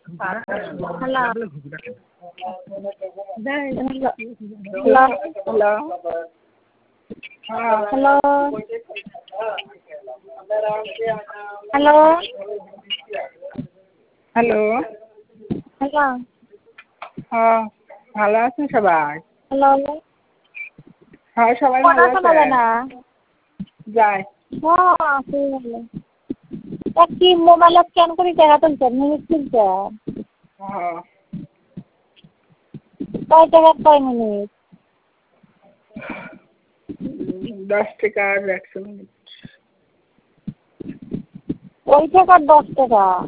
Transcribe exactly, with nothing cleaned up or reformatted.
Hello hello hello hello hello hello হ্যাঁ ভালো আছেন সবাই? হ্যালো হ্যাঁ সবাই কথা ভালো শোনা আছে। যায় না। যায় হ্যাঁ ঠিক আছে। তা কি মোবাইলে স্ক্যান করে টাকা তুলছেন মিনিট তুলছেন? হ্যাঁ কয় টাকা কয় মিনিট? দশ টাকা আর একশো মিনিট। ওই টাকার দশ টাকা।